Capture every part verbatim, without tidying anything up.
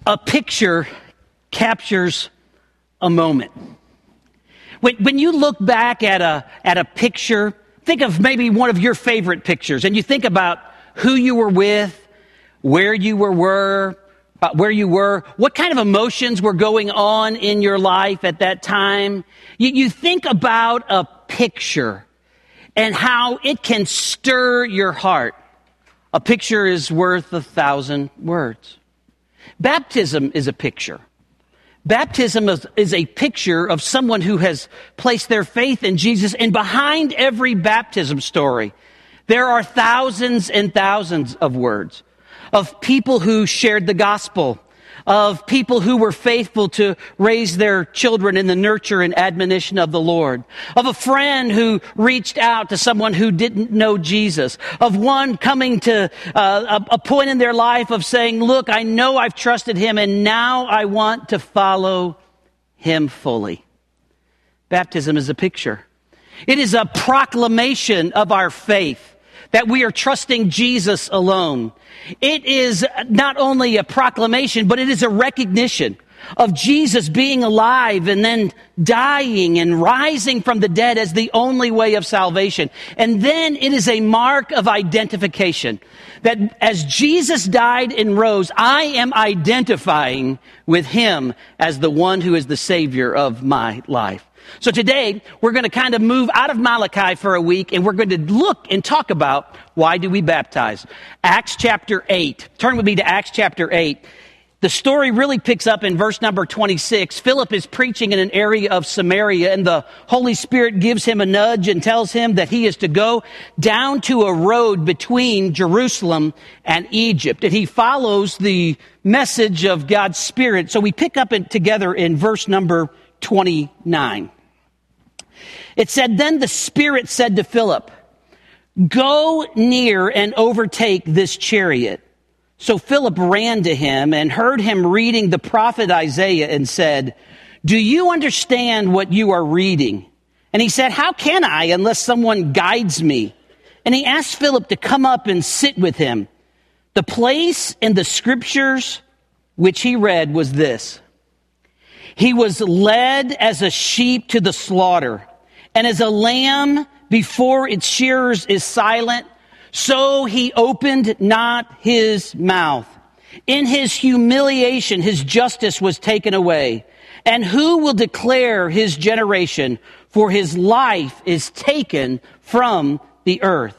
A picture captures a moment. When, when you look back at a, at a picture, think of maybe one of your favorite pictures, and you think about who you were with, where you were, were about where you were, what kind of emotions were going on in your life at that time. You, you think about a picture and how it can stir your heart. A picture is worth a thousand words. Baptism is a picture. Baptism is, is a picture of someone who has placed their faith in Jesus. And behind every baptism story, there are thousands and thousands of words of people who shared the gospel, of people who were faithful to raise their children in the nurture and admonition of the Lord, of a friend who reached out to someone who didn't know Jesus, of one coming to uh, a, a point in their life of saying, look, I know I've trusted him and now I want to follow him fully. Baptism is a picture. It is a proclamation of our faith, that we are trusting Jesus alone. It is not only a proclamation, but it is a recognition of Jesus being alive and then dying and rising from the dead as the only way of salvation. And then it is a mark of identification that as Jesus died and rose, I am identifying with him as the one who is the Savior of my life. So today, we're going to kind of move out of Malachi for a week, and we're going to look and talk about why do we baptize. Acts chapter eight. Turn with me to Acts chapter eight. The story really picks up in verse number twenty-six. Philip is preaching in an area of Samaria, and the Holy Spirit gives him a nudge and tells him that he is to go down to a road between Jerusalem and Egypt. And he follows the message of God's Spirit. So we pick up it together in verse number twenty-nine. It said, then the Spirit said to Philip, go near and overtake this chariot. So Philip ran to him and heard him reading the prophet Isaiah and said, do you understand what you are reading? And he said, how can I unless someone guides me? And he asked Philip to come up and sit with him. The place in the scriptures which he read was this. He was led as a sheep to the slaughter, and as a lamb before its shearers is silent, so he opened not his mouth. In his humiliation, his justice was taken away. And who will declare his generation? For his life is taken from the earth.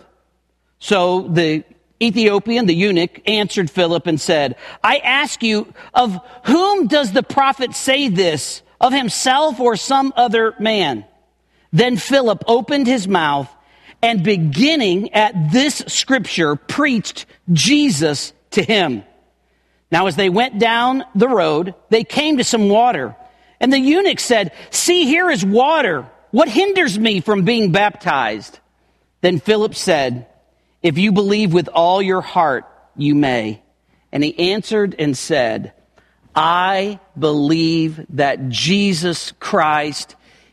So the Ethiopian, the eunuch, answered Philip and said, I ask you, of whom does the prophet say this? Of himself or some other man? Then Philip opened his mouth and beginning at this scripture preached Jesus to him. Now as they went down the road, they came to some water. And the eunuch said, see, here is water. What hinders me from being baptized? Then Philip said, if you believe with all your heart, you may. And he answered and said, I believe that Jesus Christ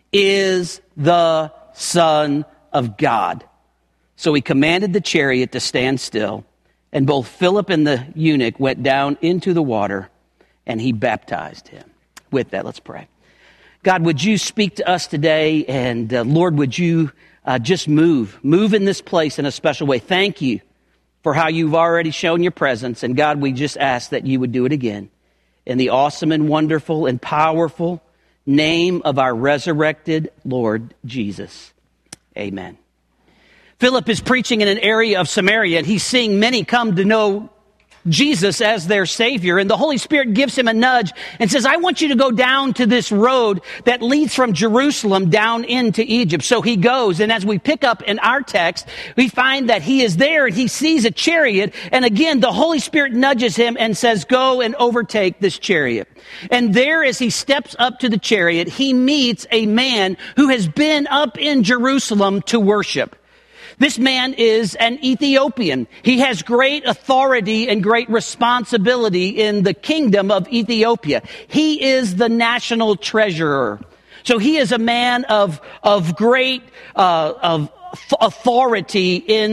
is the Son of God. So he commanded the chariot to stand still, and both Philip and the eunuch went down into the water, and he baptized him. With that, let's pray. God, would you speak to us today, and uh, Lord, would you uh, just move, move in this place in a special way. Thank you for how you've already shown your presence, and God, we just ask that you would do it again. In the awesome and wonderful and powerful name of our resurrected Lord Jesus. Amen. Philip is preaching in an area of Samaria, and he's seeing many come to know Jesus as their Savior. And the Holy Spirit gives him a nudge and says, I want you to go down to this road that leads from Jerusalem down into Egypt. So he goes, and as we pick up in our text, we find that he is there and he sees a chariot. And again, the Holy Spirit nudges him and says, go and overtake this chariot. And there, as he steps up to the chariot, he meets a man who has been up in Jerusalem to worship. This man is an Ethiopian. He has great authority and great responsibility in the kingdom of Ethiopia. He is the national treasurer. So he is a man of, of great, uh, of authority in,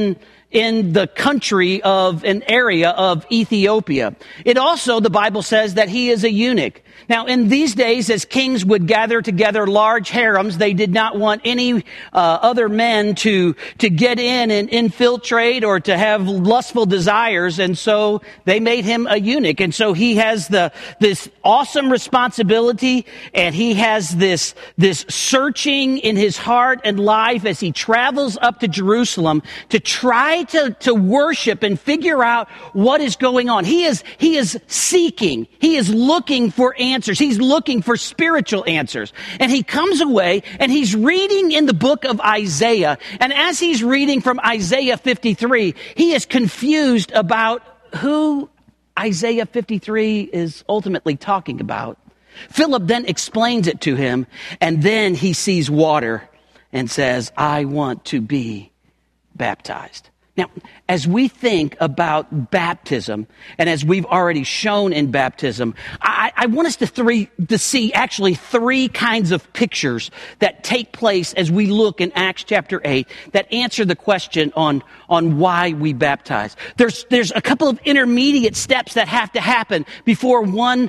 in the country of an area of Ethiopia. It also, the Bible says, that he is a eunuch. Now, in these days, as kings would gather together large harems, they did not want any uh, other men to to get in and infiltrate or to have lustful desires, and so they made him a eunuch. And so he has the this awesome responsibility, and he has this this searching in his heart and life as he travels up to Jerusalem to try to to worship and figure out what is going on. He is he is seeking. He is looking for answers. He's looking for spiritual answers. And he comes away and he's reading in the book of Isaiah. And as he's reading from Isaiah fifty-three, he is confused about who Isaiah fifty-three is ultimately talking about. Philip then explains it to him, and then he sees water and says, I want to be baptized. Now, as we think about baptism, and as we've already shown in baptism, I, I want us to, three, to see actually three kinds of pictures that take place as we look in Acts chapter eight that answer the question on, on why we baptize. There's, there's a couple of intermediate steps that have to happen before one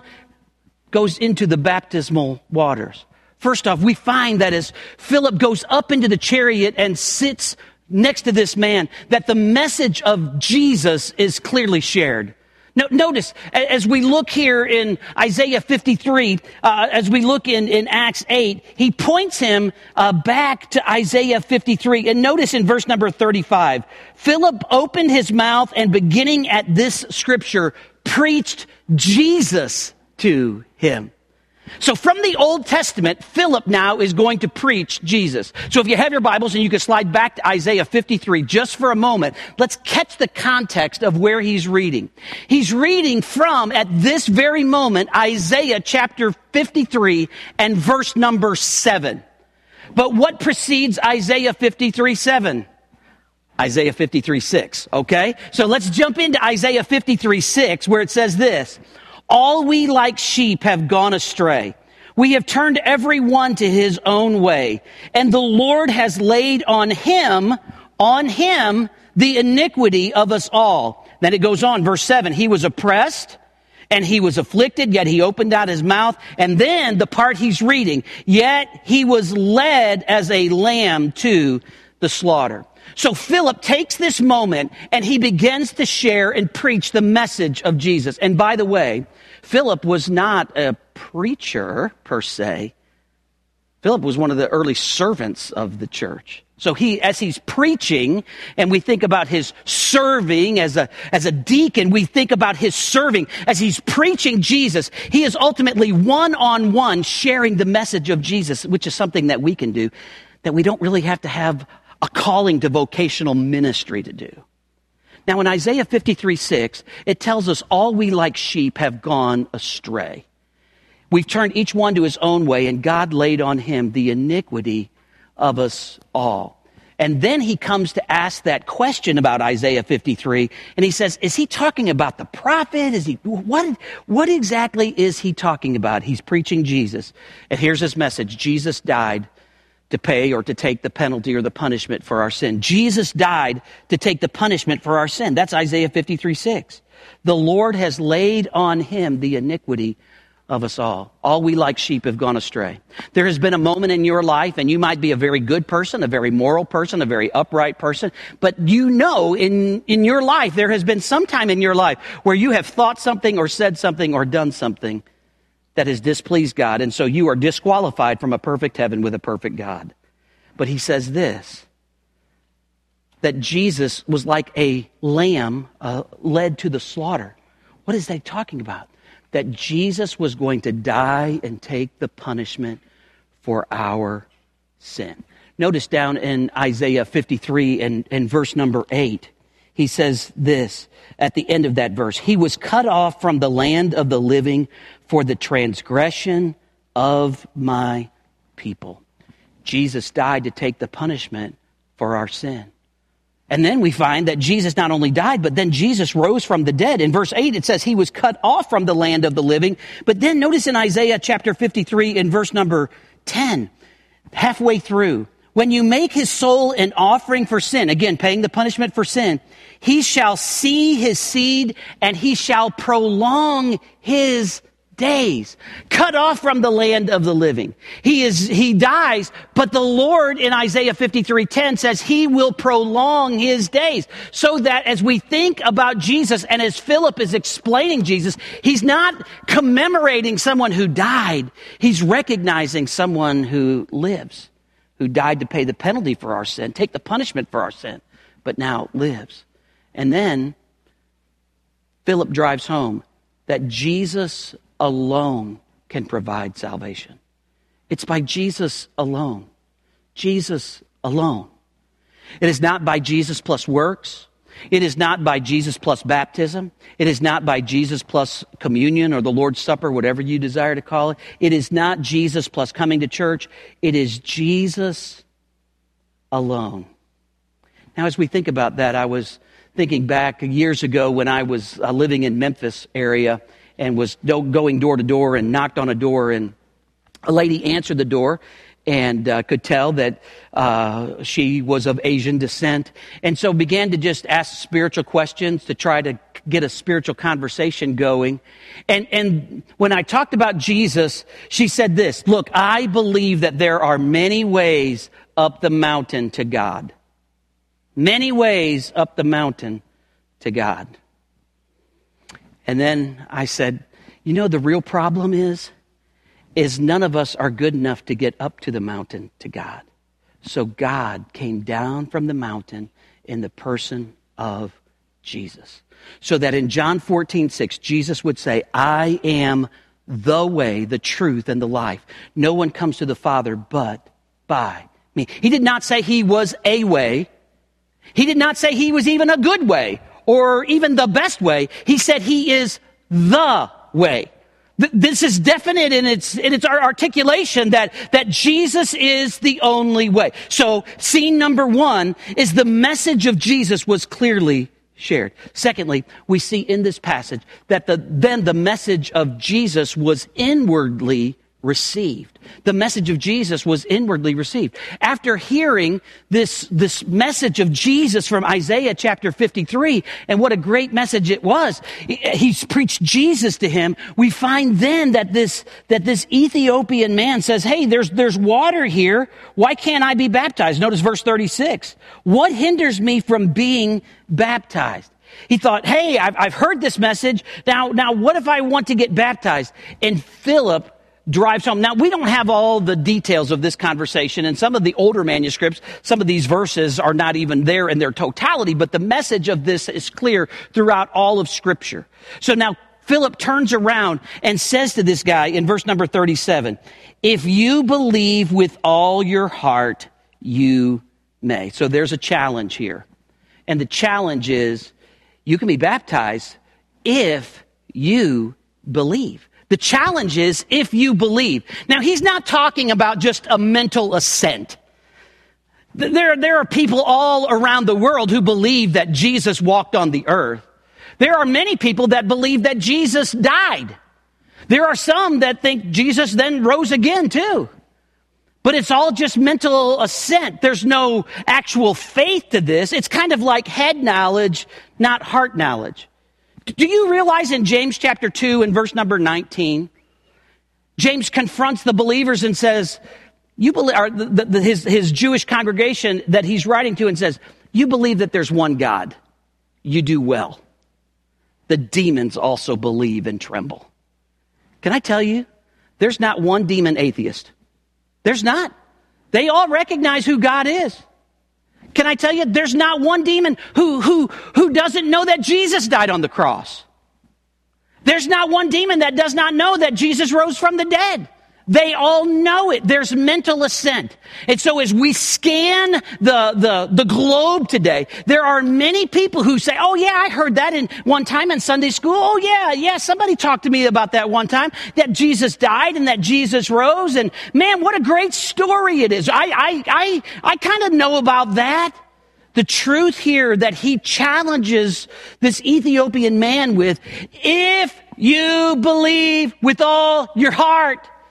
goes into the baptismal waters. First off, we find that as Philip goes up into the chariot and sits next to this man, that the message of Jesus is clearly shared. No, notice, as we look here in Isaiah fifty-three, uh, as we look in, in Acts eight, he points him uh, back to Isaiah fifty-three. And notice in verse number thirty-five, Philip opened his mouth and beginning at this scripture, preached Jesus to him. So from the Old Testament, Philip now is going to preach Jesus. So if you have your Bibles and you can slide back to Isaiah fifty-three just for a moment, let's catch the context of where he's reading. He's reading from, at this very moment, Isaiah chapter fifty-three and verse number seven. But what precedes Isaiah fifty-three seven? Isaiah fifty-three six, okay? So let's jump into Isaiah fifty-three six where it says this. All we like sheep have gone astray. We have turned every one to his own way. And the Lord has laid on him, on him, the iniquity of us all. Then it goes on, verse seven. He was oppressed and he was afflicted, yet he opened out his mouth. And then the part he's reading, yet he was led as a lamb to the slaughter. So Philip takes this moment and he begins to share and preach the message of Jesus. And by the way, Philip was not a preacher per se. Philip was one of the early servants of the church. So he, as he's preaching, and we think about his serving as a, as a deacon, we think about his serving. As he's preaching Jesus, he is ultimately one-on-one sharing the message of Jesus, which is something that we can do, that we don't really have to have a calling to vocational ministry to do. Now in Isaiah fifty-three six, it tells us all we like sheep have gone astray. We've turned each one to his own way, and God laid on him the iniquity of us all. And then he comes to ask that question about Isaiah fifty-three, and he says, is he talking about the prophet? Is he, what, what exactly is he talking about? He's preaching Jesus. And here's his message. Jesus died to pay or to take the penalty or the punishment for our sin. Jesus died to take the punishment for our sin. That's Isaiah fifty-three six. The Lord has laid on him the iniquity of us all. All we like sheep have gone astray. There has been a moment in your life, and you might be a very good person, a very moral person, a very upright person, but you know in, in your life, there has been some time in your life where you have thought something or said something or done something that has displeased God, and so you are disqualified from a perfect heaven with a perfect God. But he says this, that Jesus was like a lamb uh, led to the slaughter. What is that talking about? That Jesus was going to die and take the punishment for our sin. Notice down in Isaiah fifty-three and, and verse number eight, he says this at the end of that verse. He was cut off from the land of the living for the transgression of my people. Jesus died to take the punishment for our sin. And then we find that Jesus not only died, but then Jesus rose from the dead. In verse eight, it says he was cut off from the land of the living. But then notice in Isaiah chapter fifty-three in verse number ten, halfway through, when you make his soul an offering for sin, again, paying the punishment for sin, he shall see his seed and he shall prolong his days, cut off from the land of the living. He is, he dies, but the Lord in Isaiah fifty-three ten says he will prolong his days. So that as we think about Jesus and as Philip is explaining Jesus, he's not commemorating someone who died. He's recognizing someone who lives, who died to pay the penalty for our sin, take the punishment for our sin, but now lives. And then Philip drives home that Jesus alone can provide salvation. It's by Jesus alone. Jesus alone. It is not by Jesus plus works. It is not by Jesus plus baptism. It is not by Jesus plus communion or the Lord's Supper, whatever you desire to call it. It is not Jesus plus coming to church. It is Jesus alone. Now, as we think about that, I was thinking back years ago when I was uh, living in Memphis area and was do- going door to door and knocked on a door, and a lady answered the door and uh, could tell that uh, she was of Asian descent, and so began to just ask spiritual questions to try to get a spiritual conversation going. And, and when I talked about Jesus, she said this, "Look, I believe that there are many ways up the mountain to God. Many ways up the mountain to God." And then I said, you know, the real problem is, is none of us are good enough to get up to the mountain to God. So God came down from the mountain in the person of Jesus. So that in John fourteen six, Jesus would say, "I am the way, the truth, and the life. No one comes to the Father but by me." He did not say he was a way. He did not say he was even a good way or even the best way. He said he is the way. Th- this is definite in its in its articulation that, that Jesus is the only way. So scene number one is the message of Jesus was clearly shared. Secondly, we see in this passage that the then the message of Jesus was inwardly received. The message of Jesus was inwardly received. After hearing this, this message of Jesus from Isaiah chapter fifty-three, and what a great message it was, he's preached Jesus to him. We find then that this, that this Ethiopian man says, "Hey, there's, there's water here. Why can't I be baptized?" Notice verse thirty-six. "What hinders me from being baptized?" He thought, hey, I've, I've heard this message. Now, now what if I want to get baptized? And Philip drives home. Now, we don't have all the details of this conversation. In some of the older manuscripts, some of these verses are not even there in their totality, but the message of this is clear throughout all of Scripture. So now Philip turns around and says to this guy in verse number thirty-seven, "If you believe with all your heart, you may." So there's a challenge here. And the challenge is, you can be baptized if you believe. The challenge is if you believe. Now, he's not talking about just a mental assent. There, there are people all around the world who believe that Jesus walked on the earth. There are many people that believe that Jesus died. There are some that think Jesus then rose again too. But it's all just mental assent. There's no actual faith to this. It's kind of like head knowledge, not heart knowledge. Do you realize in James chapter two and verse number nineteen, James confronts the believers and says, "You believe," or the, the, his, his Jewish congregation that he's writing to, and says, "You believe that there's one God. You do well. The demons also believe and tremble." Can I tell you, there's not one demon atheist. There's not. They all recognize who God is. Can I tell you, there's not one demon who, who, who doesn't know that Jesus died on the cross. There's not one demon that does not know that Jesus rose from the dead. They all know it. There's mental assent. And so as we scan the, the, the globe today, there are many people who say, "Oh yeah, I heard that in one time in Sunday school. Oh yeah, yeah, somebody talked to me about that one time, that Jesus died and that Jesus rose. And man, what a great story it is. I, I, I, I kind of know about that." The truth here that he challenges this Ethiopian man with, if you believe with all your heart.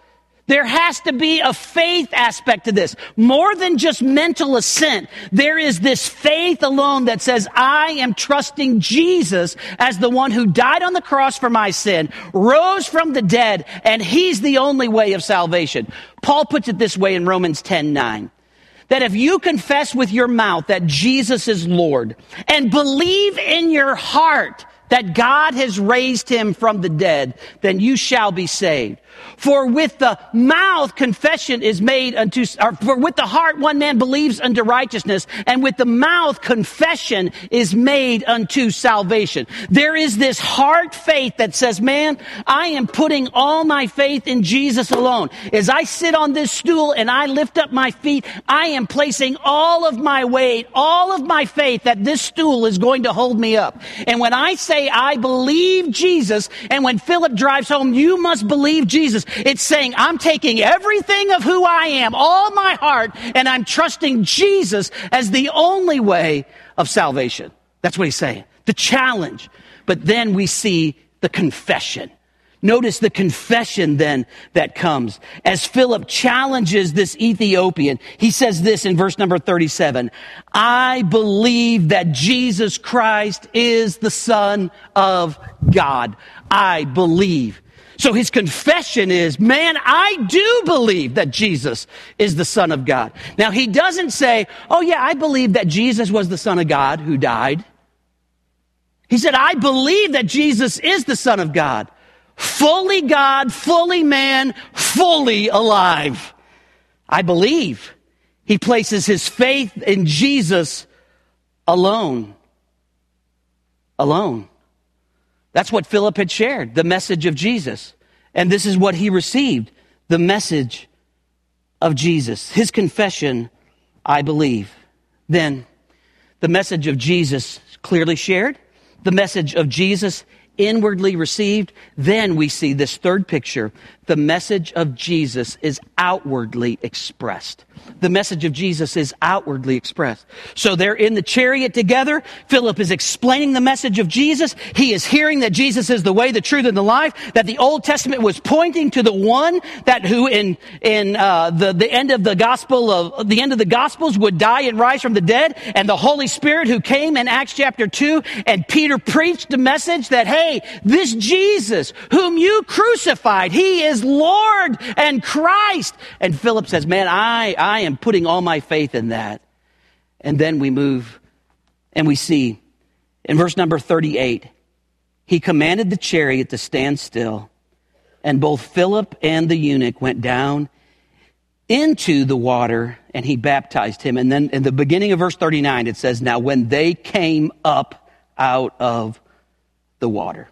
There has to be a faith aspect to this. More than just mental assent. There is this faith alone that says, I am trusting Jesus as the one who died on the cross for my sin, rose from the dead, and he's the only way of salvation. Paul puts it this way in Romans ten nine. That if you confess with your mouth that Jesus is Lord and believe in your heart that God has raised him from the dead, then you shall be saved. For with the mouth confession is made unto, or for with the heart one man believes unto righteousness, and with the mouth confession is made unto salvation. There is this heart faith that says, man, I am putting all my faith in Jesus alone. As I sit on this stool and I lift up my feet, I am placing all of my weight, all of my faith that this stool is going to hold me up. And when I say I believe Jesus, and when Philip drives home, you must believe Jesus, it's saying I'm taking everything of who I am, all my heart, and I'm trusting Jesus as the only way of salvation. That's what he's saying. The challenge. But then we see the confession. Notice the confession then that comes. As Philip challenges this Ethiopian, he says this in verse number thirty-seven. I believe that Jesus Christ is the Son of God. I believe. So his confession is, man, I do believe that Jesus is the Son of God. Now, he doesn't say, oh yeah, I believe that Jesus was the Son of God who died. He said, I believe that Jesus is the Son of God. Fully God, fully man, fully alive. I believe. He places his faith in Jesus alone. Alone. That's what Philip had shared, the message of Jesus. And this is what he received, the message of Jesus. His confession, I believe. Then, the message of Jesus clearly shared, the message of Jesus inwardly received. Then we see this third picture. The message of Jesus is outwardly expressed. The message of Jesus is outwardly expressed. So they're in the chariot together. Philip is explaining the message of Jesus. He is hearing that Jesus is the way, the truth, and the life, that the Old Testament was pointing to the one that who in, in, uh, the, the end of the gospel of, the end of the gospels would die and rise from the dead, and the Holy Spirit who came in Acts chapter two, and Peter preached a message that, hey, this Jesus whom you crucified, he is Lord and Christ. And Philip says, man, I, I am putting all my faith in that. And then we move and we see in verse number thirty-eight, he commanded the chariot to stand still, and both Philip and the eunuch went down into the water, and he baptized him. And then in the beginning of verse thirty-nine, it says, now when they came up out of the water.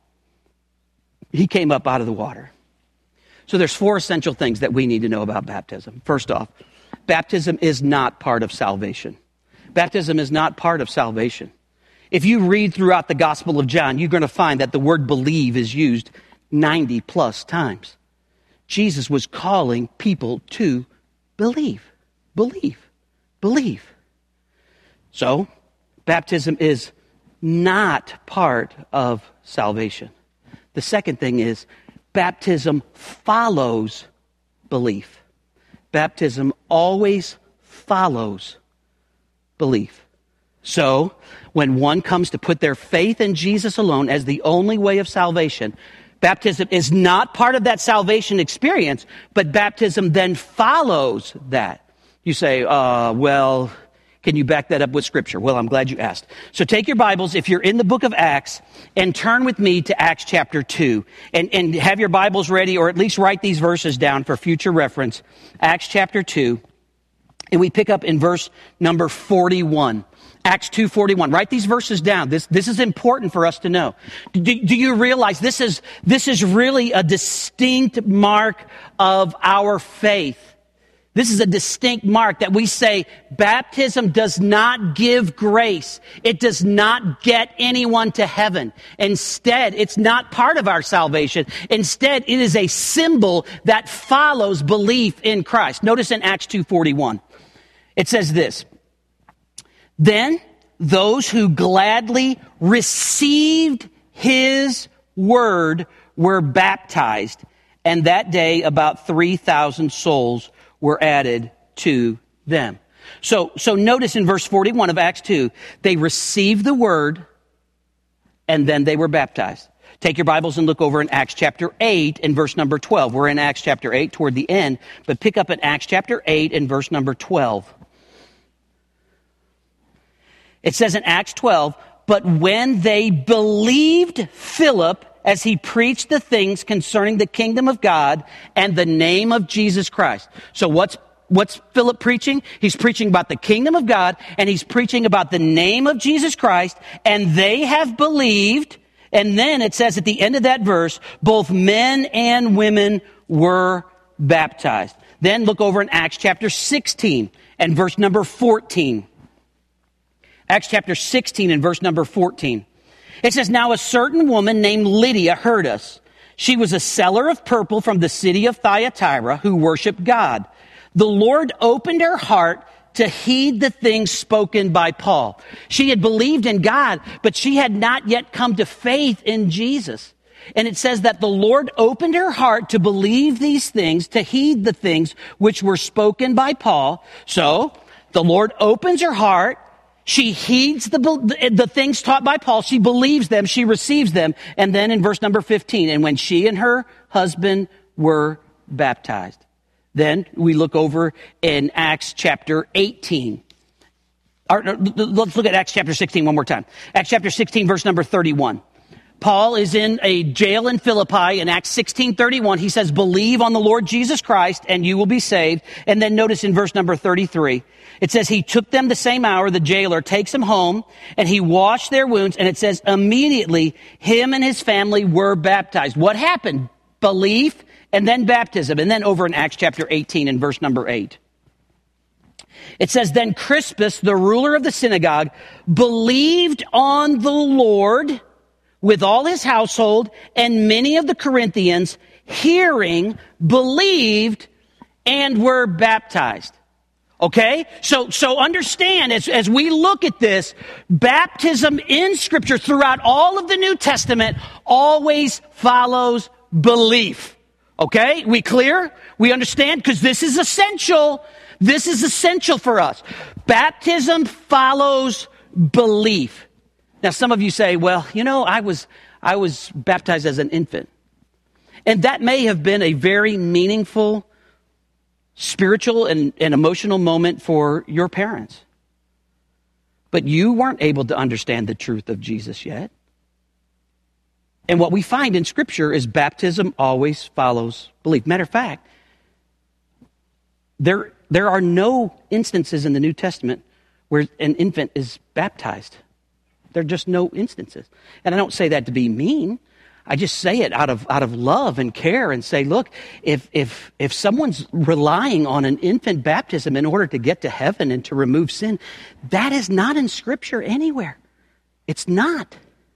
He came up out of the water. So there's four essential things that we need to know about baptism. First off, baptism is not part of salvation. Baptism is not part of salvation. If you read throughout the Gospel of John, you're going to find that the word believe is used ninety plus times. Jesus was calling people to believe, believe, believe. So, baptism is not part of salvation. The second thing is, baptism follows belief. Baptism always follows belief. So, when one comes to put their faith in Jesus alone as the only way of salvation, baptism is not part of that salvation experience, but baptism then follows that. You say, uh, well, can you back that up with Scripture? Well, I'm glad you asked. So take your Bibles, if you're in the book of Acts, and turn with me to Acts chapter two. And, and have your Bibles ready, or at least write these verses down for future reference. Acts chapter two. And we pick up in verse number forty-one. Acts two forty-one. Write these verses down. This, this is important for us to know. Do, do you realize this is, this is really a distinct mark of our faith? This is a distinct mark that we say baptism does not give grace. It does not get anyone to heaven. Instead, it's not part of our salvation. Instead, it is a symbol that follows belief in Christ. Notice in Acts two forty-one, it says this, then those who gladly received his word were baptized, And that day, about three thousand souls were added to them. So, so notice in verse forty-one of Acts two, they received the word and then they were baptized. Take your Bibles and look over in Acts chapter eight and verse number twelve. We're in Acts chapter eight toward the end, but pick up in Acts chapter eight and verse number twelve. It says in Acts twelve, but when they believed Philip as he preached the things concerning the kingdom of God and the name of Jesus Christ. So what's What's Philip preaching? He's preaching about the kingdom of God, and he's preaching about the name of Jesus Christ, and they have believed. And then it says at the end of that verse, both men and women were baptized. Then look over in Acts chapter sixteen and verse number fourteen. Acts chapter sixteen and verse number fourteen. It says, now a certain woman named Lydia heard us. She was a seller of purple from the city of Thyatira who worshiped God. The Lord opened her heart to heed the things spoken by Paul. She had believed in God, but she had not yet come to faith in Jesus. And it says that the Lord opened her heart to believe these things, to heed the things which were spoken by Paul. So the Lord opens her heart. She heeds the, the things taught by Paul. She believes them. She receives them. And then in verse number fifteen, and when she and her husband were baptized. Then we look over in Acts chapter eighteen. Or, let's look at Acts chapter sixteen one more time. Acts chapter sixteen, verse number thirty-one. Paul is in a jail in Philippi. In Acts sixteen thirty-one, he says, believe on the Lord Jesus Christ and you will be saved. And then notice in verse number thirty-three, it says, he took them the same hour, the jailer takes them home, and he washed their wounds. And it says, immediately him and his family were baptized. What happened? Belief. And then baptism. And then over in Acts chapter eighteen and verse number eight. It says, then Crispus, the ruler of the synagogue, believed on the Lord with all his household, and many of the Corinthians, hearing, believed, and were baptized. Okay? So, so understand, as, as we look at this, baptism in Scripture throughout all of the New Testament always follows belief. Okay, we clear? We understand? Because this is essential. This is essential for us. Baptism follows belief. Now, some of you say, well, you know, I was, I was baptized as an infant. And that may have been a very meaningful, spiritual and, and emotional moment for your parents. But you weren't able to understand the truth of Jesus yet. And what we find in Scripture is baptism always follows belief. Matter of fact, there, there are no instances in the New Testament where an infant is baptized. There are just no instances. And I don't say that to be mean. I just say it out of, out of love and care and say, look, if, if, if someone's relying on an infant baptism in order to get to heaven and to remove sin, that is not in Scripture anywhere. It's not.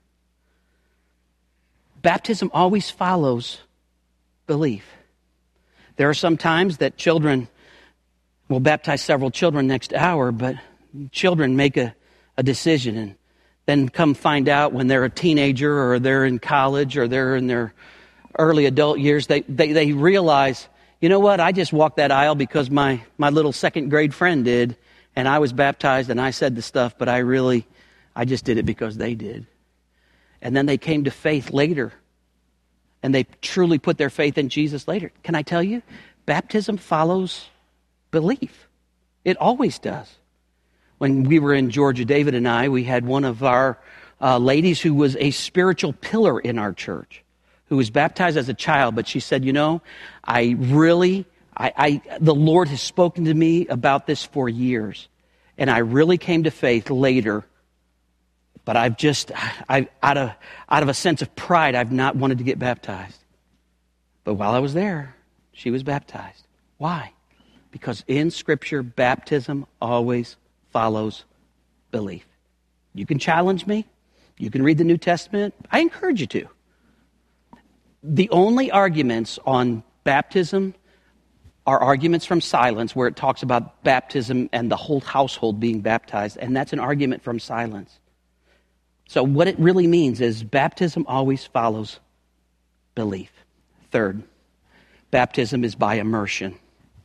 Baptism always follows belief. There are some times that children will baptize several children next hour, but children make a, a decision and then come find out when they're a teenager or they're in college or they're in their early adult years, they, they, they realize, you know what, I just walked that aisle because my, my little second grade friend did, and I was baptized and I said the stuff, but I really, I just did it because they did. And then they came to faith later. And they truly put their faith in Jesus later. Can I tell you? Baptism follows belief. It always does. When we were in Georgia, David and I, we had one of our uh, ladies who was a spiritual pillar in our church, who was baptized as a child. But she said, you know, I really, I, I the Lord has spoken to me about this for years. And I really came to faith later. But I've just, I, out of out of a sense of pride, I've not wanted to get baptized. But while I was there, she was baptized. Why? Because in Scripture, baptism always follows belief. You can challenge me. You can read the New Testament. I encourage you to. The only arguments on baptism are arguments from silence, where it talks about baptism and the whole household being baptized, and that's an argument from silence. So what it really means is baptism always follows belief. Third, Baptism is by immersion.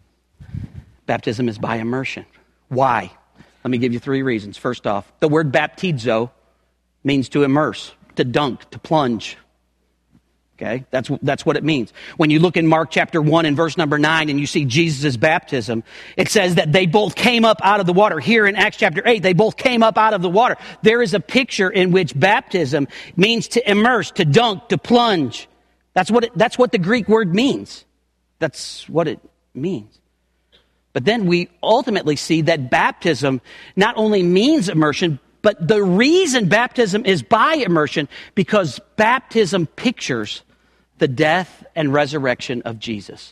Baptism is by immersion. Why? Let me give you three reasons. First off, the word baptizo means to immerse, to dunk, to plunge. Okay, that's, that's what it means. When you look in Mark chapter one and verse number nine and you see Jesus' baptism, it says that they both came up out of the water. Here in Acts chapter eight, they both came up out of the water. There is a picture in which baptism means to immerse, to dunk, to plunge. That's what it, that's what the Greek word means. That's what it means. But then we ultimately see that baptism not only means immersion, but the reason baptism is by immersion, because baptism pictures the death and resurrection of Jesus.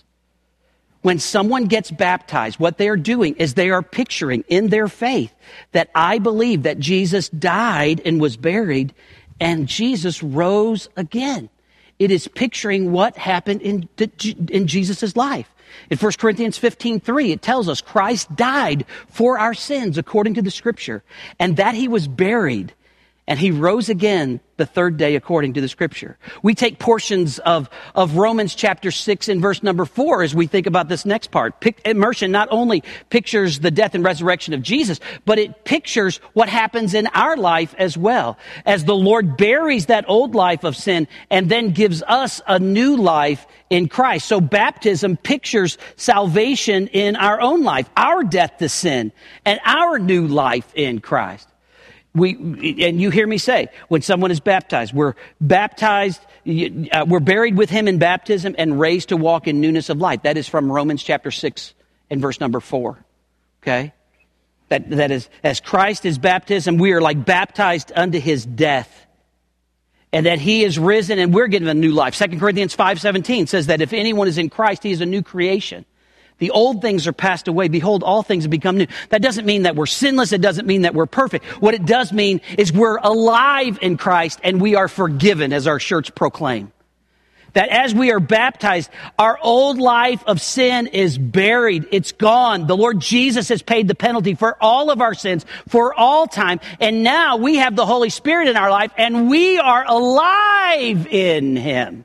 When someone gets baptized, what they are doing is they are picturing in their faith that I believe that Jesus died and was buried and Jesus rose again. It is picturing what happened in, in Jesus' life. In First Corinthians fifteen three, it tells us Christ died for our sins according to the Scripture, and that he was buried, and he rose again the third day according to the Scripture. We take portions of, of Romans chapter six and verse number four as we think about this next part. Pic- immersion not only pictures the death and resurrection of Jesus, but it pictures what happens in our life as well. As the Lord buries that old life of sin and then gives us a new life in Christ. So baptism pictures salvation in our own life, our death to sin, and our new life in Christ. We, and you hear me say, when someone is baptized, we're baptized, uh, we're buried with him in baptism and raised to walk in newness of life. That is from Romans chapter six and verse number four. Okay? That, that is, as Christ is baptism, we are like baptized unto his death. And that he is risen and we're given a new life. Second Corinthians five seventeen says that if anyone is in Christ, he is a new creation. The old things are passed away. Behold, all things have become new. That doesn't mean that we're sinless. It doesn't mean that we're perfect. What it does mean is we're alive in Christ and we are forgiven, as our shirts proclaim. That as we are baptized, our old life of sin is buried. It's gone. The Lord Jesus has paid the penalty for all of our sins for all time. And now we have the Holy Spirit in our life and we are alive in him.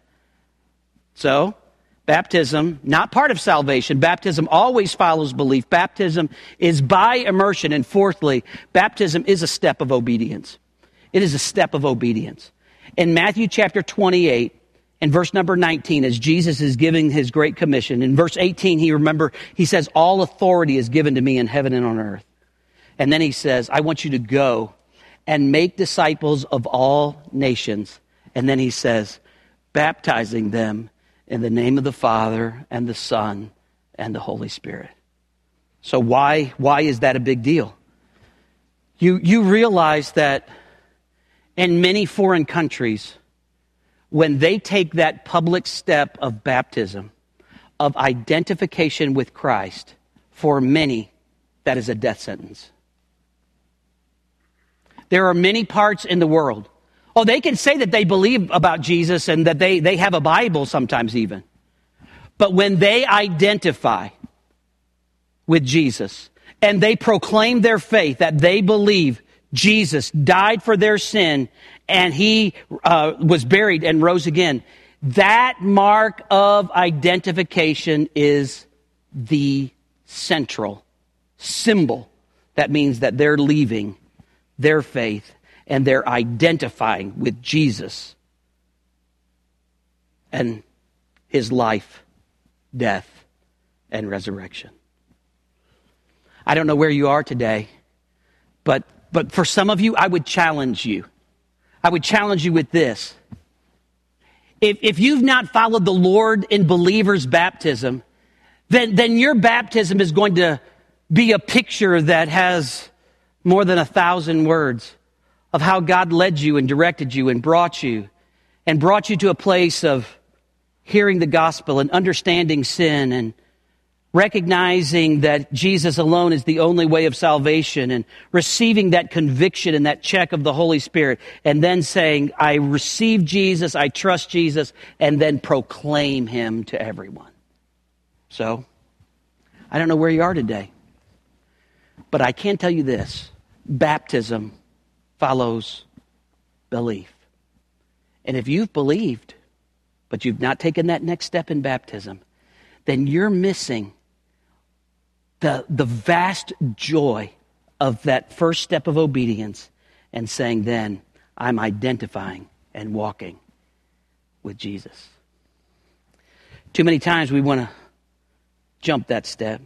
So, baptism, not part of salvation. Baptism always follows belief. Baptism is by immersion. And fourthly, baptism is a step of obedience. It is a step of obedience. In Matthew chapter twenty-eight, in verse number nineteen, as Jesus is giving his great commission, in verse eighteen, he remember, he says, all authority is given to me in heaven and on earth. And then he says, I want you to go and make disciples of all nations. And then he says, baptizing them in the name of the Father and the Son and the Holy Spirit. So why, why is that a big deal? You, you realize that in many foreign countries, when they take that public step of baptism, of identification with Christ, for many, that is a death sentence. There are many parts in the world. Oh, they can say that they believe about Jesus and that they, they have a Bible sometimes even. But when they identify with Jesus and they proclaim their faith that they believe Jesus died for their sin and he uh, was buried and rose again, that mark of identification is the central symbol. That means that they're leaving their faith and they're identifying with Jesus and his life, death, and resurrection. I don't know where you are today, but, but for some of you, I would challenge you. I would challenge you with this. If, if you've not followed the Lord in believers' baptism, then, then your baptism is going to be a picture that has more than a thousand words of how God led you and directed you and brought you and brought you to a place of hearing the gospel and understanding sin and recognizing that Jesus alone is the only way of salvation and receiving that conviction and that check of the Holy Spirit and then saying, I receive Jesus, I trust Jesus, and then proclaim him to everyone. So, I don't know where you are today, but I can tell you this. Baptism follows belief. And if you've believed, but you've not taken that next step in baptism, then you're missing the, the vast joy of that first step of obedience and saying, then I'm identifying and walking with Jesus. Too many times we want to jump that step.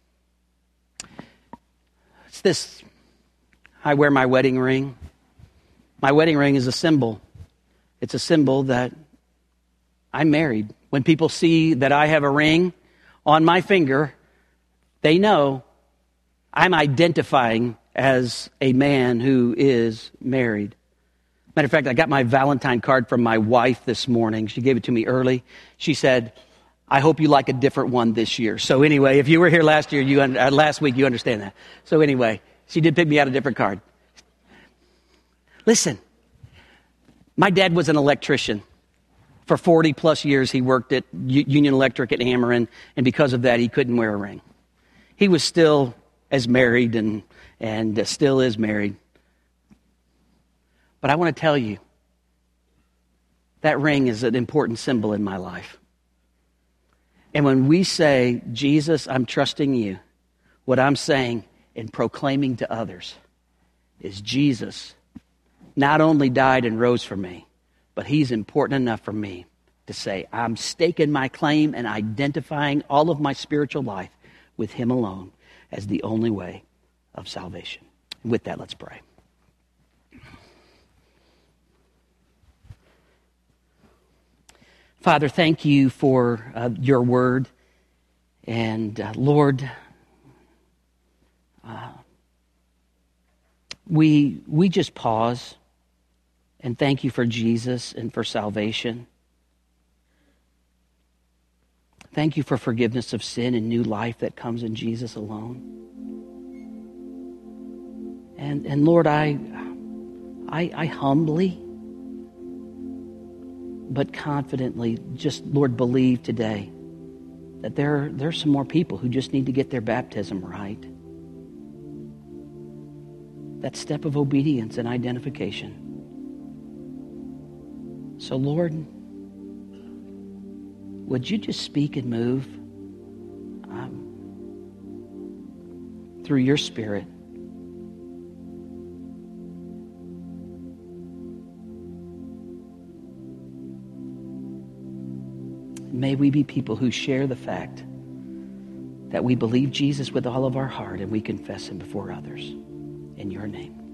It's this, I wear my wedding ring. My wedding ring is a symbol. It's a symbol that I'm married. When people see that I have a ring on my finger, they know I'm identifying as a man who is married. Matter of fact, I got my Valentine card from my wife this morning. She gave it to me early. She said, I hope you like a different one this year. So anyway, if you were here last year, you uh, last week, you understand that. So anyway, she did pick me out a different card. Listen, my dad was an electrician. For forty plus years, he worked at U- Union Electric at Ameren, and because of that, he couldn't wear a ring. He was still as married and, and uh, still is married. But I want to tell you, that ring is an important symbol in my life. And when we say, Jesus, I'm trusting you, what I'm saying and proclaiming to others is Jesus not only died and rose for me, but he's important enough for me to say, I'm staking my claim and identifying all of my spiritual life with him alone as the only way of salvation. And with that, let's pray. Father, thank you for uh, your word. And uh, Lord, uh, we we just pause and thank you for Jesus and for salvation. Thank you for forgiveness of sin and new life that comes in Jesus alone. And and Lord, I I, I humbly but confidently just, Lord, believe today that there, there are some more people who just need to get their baptism right. That step of obedience and identification. So, Lord, would you just speak and move um, through your Spirit? May we be people who share the fact that we believe Jesus with all of our heart and we confess him before others. In your name.